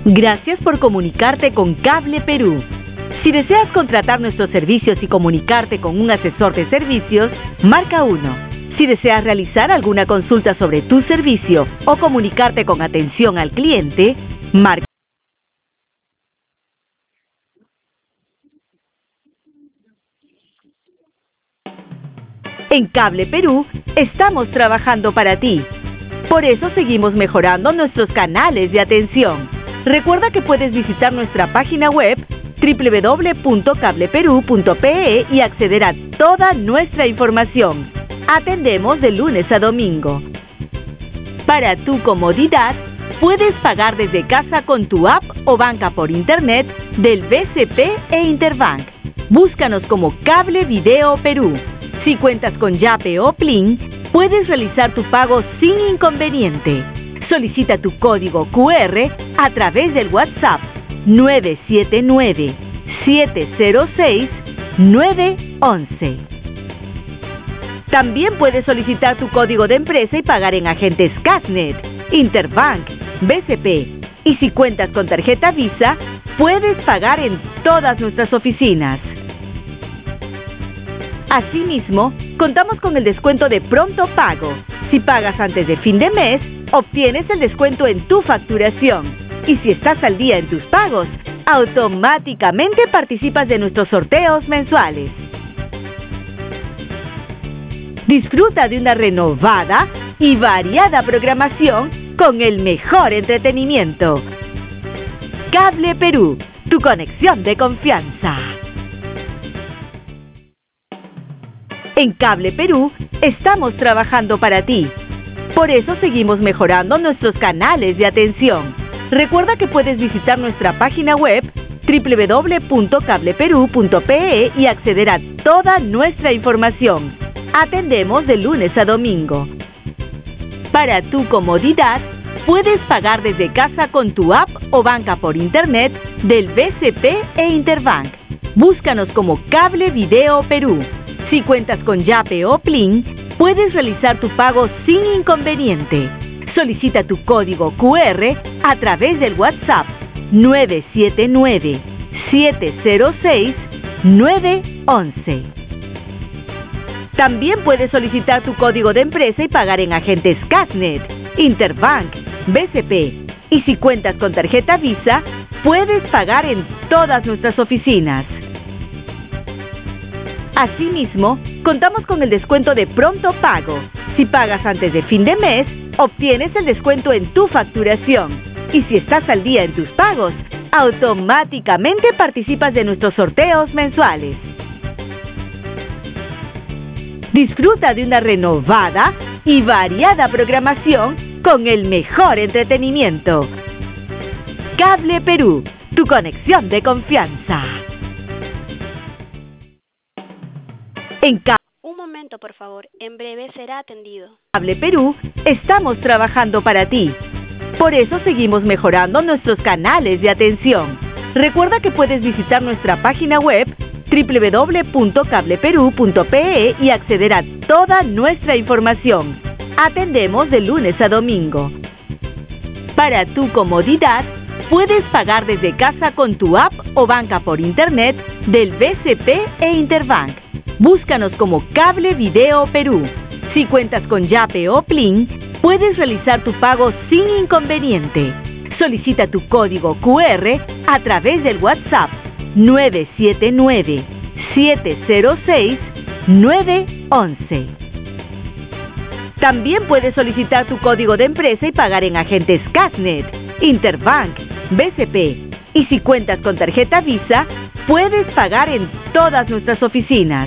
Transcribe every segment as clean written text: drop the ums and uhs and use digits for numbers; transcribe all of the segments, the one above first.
Gracias por comunicarte con Cable Perú. Si deseas contratar nuestros servicios y comunicarte con un asesor de servicios, marca 1. Si deseas realizar alguna consulta sobre tu servicio o comunicarte con atención al cliente, marca. En Cable Perú estamos trabajando para ti. Por eso seguimos mejorando nuestros canales de atención. Recuerda que puedes visitar nuestra página web www.cableperu.pe y acceder a toda nuestra información. Atendemos de lunes a domingo. Para tu comodidad, puedes pagar desde casa con tu app o banca por internet del BCP e Interbank. Búscanos como Cable Video Perú. Si cuentas con Yape o Plin, puedes realizar tu pago sin inconveniente. Solicita tu código QR a través del WhatsApp 979-706-911. También puedes solicitar tu código de empresa y pagar en agentes Casnet, Interbank, BCP. Y si cuentas con tarjeta Visa, puedes pagar en todas nuestras oficinas. Asimismo, contamos con el descuento de pronto pago. Si pagas antes de fin de mes, obtienes el descuento en tu facturación. Y si estás al día en tus pagos, automáticamente participas de nuestros sorteos mensuales. Disfruta de una renovada y variada programación con el mejor entretenimiento. Cable Perú, tu conexión de confianza. En Cable Perú estamos trabajando para ti. Por eso seguimos mejorando nuestros canales de atención. Recuerda que puedes visitar nuestra página web www.cableperu.pe y acceder a toda nuestra información. Atendemos de lunes a domingo. Para tu comodidad, puedes pagar desde casa con tu app o banca por internet del BCP e Interbank. Búscanos como Cable Video Perú. Si cuentas con Yape o Plin, puedes realizar tu pago sin inconveniente. Solicita tu código QR a través del WhatsApp 979-706-911. También puedes solicitar tu código de empresa y pagar en agentes Casnet, Interbank, BCP. Y si cuentas con tarjeta Visa, puedes pagar en todas nuestras oficinas. Asimismo, contamos con el descuento de pronto pago. Si pagas antes de fin de mes, obtienes el descuento en tu facturación. Y si estás al día en tus pagos, automáticamente participas de nuestros sorteos mensuales. Disfruta de una renovada y variada programación con el mejor entretenimiento. Cable Perú, tu conexión de confianza. Un momento, por favor. En breve será atendido. Cable Perú estamos trabajando para ti. Por eso seguimos mejorando nuestros canales de atención. Recuerda que puedes visitar nuestra página web www.cableperu.pe y acceder a toda nuestra información. Atendemos de lunes a domingo. Para tu comodidad, puedes pagar desde casa con tu app o banca por internet del BCP e Interbank. Búscanos como Cable Video Perú. Si cuentas con Yape o Plin, puedes realizar tu pago sin inconveniente. Solicita tu código QR a través del WhatsApp 979-706-911. También puedes solicitar tu código de empresa y pagar en agentes Casnet, Interbank, BCP. Y si cuentas con tarjeta Visa, puedes pagar en todas nuestras oficinas.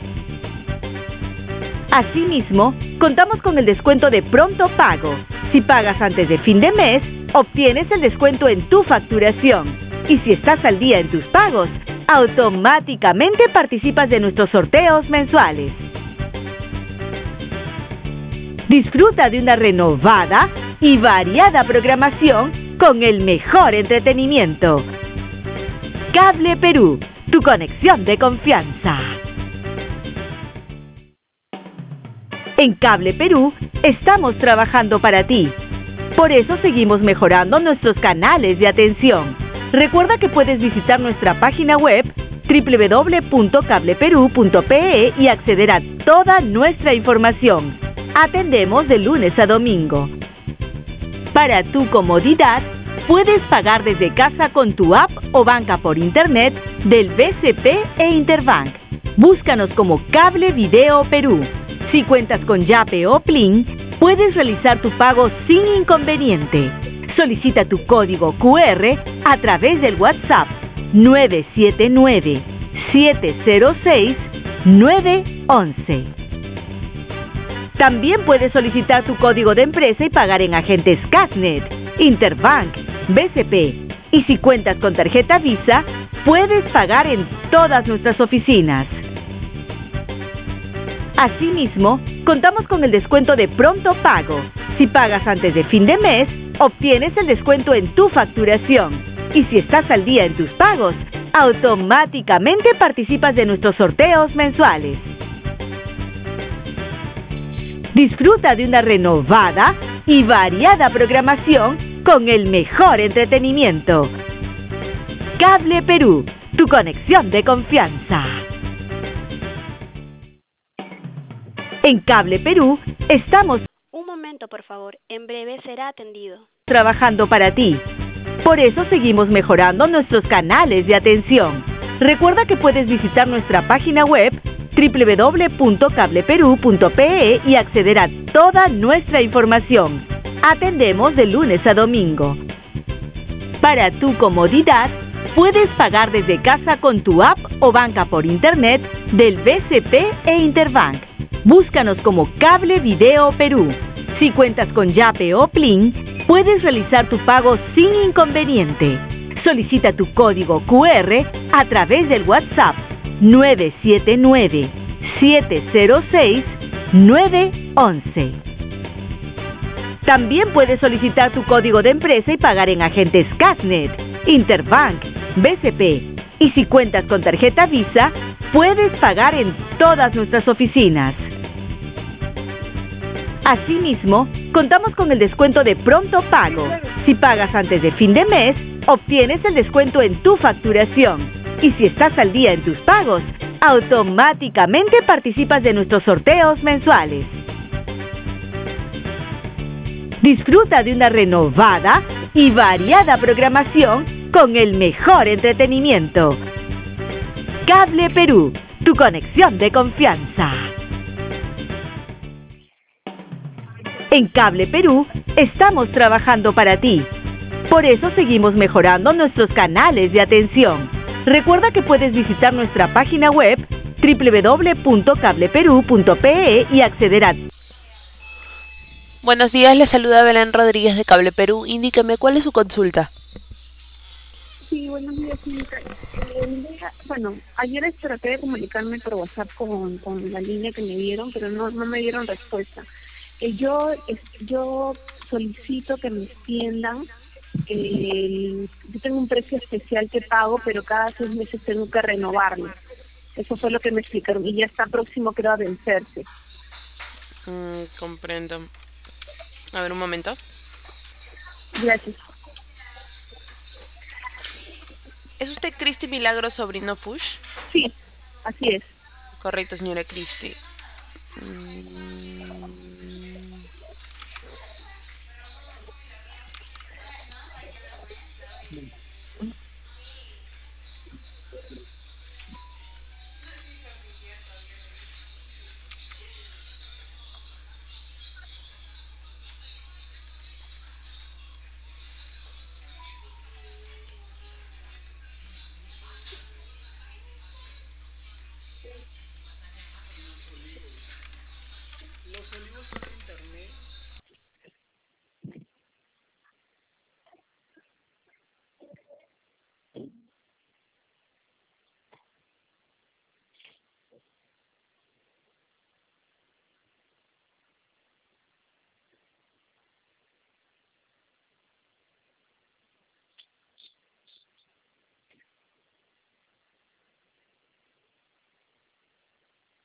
Asimismo, contamos con el descuento de pronto pago. Si pagas antes de fin de mes, obtienes el descuento en tu facturación. Y si estás al día en tus pagos, automáticamente participas de nuestros sorteos mensuales. Disfruta de una renovada y variada programación con el mejor entretenimiento. Cable Perú, tu conexión de confianza. En Cable Perú estamos trabajando para ti. Por eso seguimos mejorando nuestros canales de atención. Recuerda que puedes visitar nuestra página web www.cableperú.pe y acceder a toda nuestra información. Atendemos de lunes a domingo. Para tu comodidad, puedes pagar desde casa con tu app o banca por internet del BCP e Interbank. Búscanos como Cable Video Perú. Si cuentas con Yape o Plin, puedes realizar tu pago sin inconveniente. Solicita tu código QR a través del WhatsApp 979-706-911. También puedes solicitar tu código de empresa y pagar en agentes Casnet, Interbank, BCP. Y si cuentas con tarjeta Visa, puedes pagar en todas nuestras oficinas. Asimismo, contamos con el descuento de pronto pago. Si pagas antes de fin de mes, obtienes el descuento en tu facturación. Y si estás al día en tus pagos, automáticamente participas de nuestros sorteos mensuales. Disfruta de una renovada y variada programación con el mejor entretenimiento. Cable Perú, tu conexión de confianza. En Cable Perú estamos Un momento, por favor. En breve será atendido. trabajando para ti. Por eso seguimos mejorando nuestros canales de atención. Recuerda que puedes visitar nuestra página web www.cableperú.pe y acceder a toda nuestra información. Atendemos de lunes a domingo. Para tu comodidad, puedes pagar desde casa con tu app o banca por internet del BCP e Interbank. Búscanos como Cable Video Perú. Si cuentas con Yape o Plin, puedes realizar tu pago sin inconveniente. Solicita tu código QR a través del WhatsApp 979-706-911. También puedes solicitar tu código de empresa y pagar en agentes Casnet, Interbank, BCP. Y si cuentas con tarjeta Visa, puedes pagar en todas nuestras oficinas. Asimismo, contamos con el descuento de pronto pago. Si pagas antes de fin de mes, obtienes el descuento en tu facturación. Y si estás al día en tus pagos, automáticamente participas de nuestros sorteos mensuales. Disfruta de una renovada y variada programación con el mejor entretenimiento. Cable Perú, tu conexión de confianza. En Cable Perú estamos trabajando para ti. Por eso seguimos mejorando nuestros canales de atención. Recuerda que puedes visitar nuestra página web www.cableperú.pe y acceder a... Buenos días, le saluda Belén Rodríguez de Cable Perú. Indíqueme cuál es su consulta. Sí, buenos días, señorita. Bueno, ayer traté de comunicarme por WhatsApp con la línea que me dieron, pero no me dieron respuesta. Yo solicito que me extiendan. Yo tengo un precio especial que pago, pero cada 6 meses tengo que renovarlo. Eso fue lo que me explicaron y ya está próximo, creo, a vencerse. Comprendo. A ver, un momento. Gracias. ¿Es usted Cristi Milagro Sobrino Push? Sí, así es. Correcto, señora Cristi.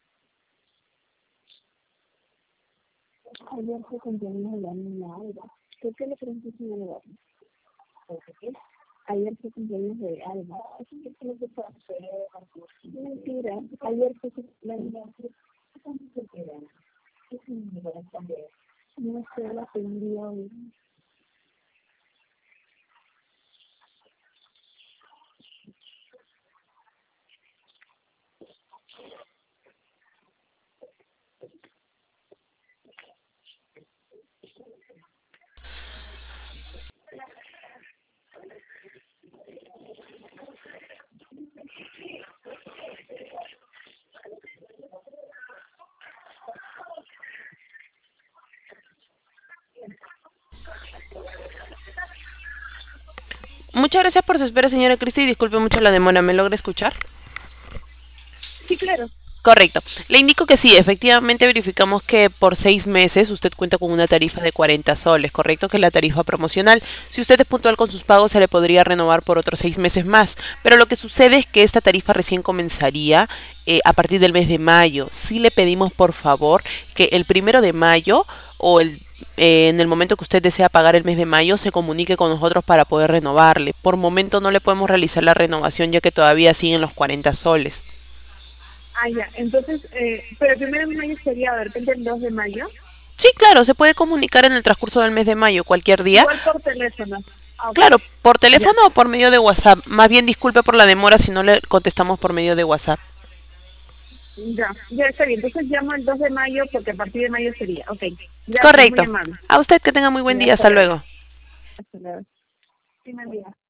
Ayer se cumpleaños de la niña Aura. ¿Por qué le preguntas si no le va? ¿Por qué? Ayer fue cumpleaños de Alma. Así que tiene que hacer mentira. Ayer fue cumpleaños de Alma. ¿Qué significa también? No sé, la atendió. Muchas gracias por su espera, señora Cristi, y disculpe mucho la demora. ¿Me logra escuchar? Sí, claro. Correcto. Le indico que sí, efectivamente verificamos que por 6 meses usted cuenta con una tarifa de 40 soles, ¿correcto? Que es la tarifa promocional. Si usted es puntual con sus pagos, se le podría renovar por otros 6 meses más. Pero lo que sucede es que esta tarifa recién comenzaría a partir del mes de mayo. Sí le pedimos, por favor, que el 1 de mayo o en el momento que usted desea pagar el mes de mayo, se comunique con nosotros para poder renovarle. Por momento no le podemos realizar la renovación ya que todavía siguen los 40 soles. Ah, ya. Entonces, pero el 1 de mayo sería, de repente, el 2 de mayo. Sí, claro, se puede comunicar en el transcurso del mes de mayo, cualquier día. Igual por teléfono. Ah, ok. Claro, por Ya. teléfono o por medio de WhatsApp. Más bien disculpe por la demora si no le contestamos por medio de WhatsApp. Ya está bien. Entonces llamo el 2 de mayo porque a partir de mayo sería. Ok. Gracias, muy Correcto. amable. A usted que tenga muy buen Ya, día. hasta Hasta luego. luego. Hasta luego. Sí, buen día.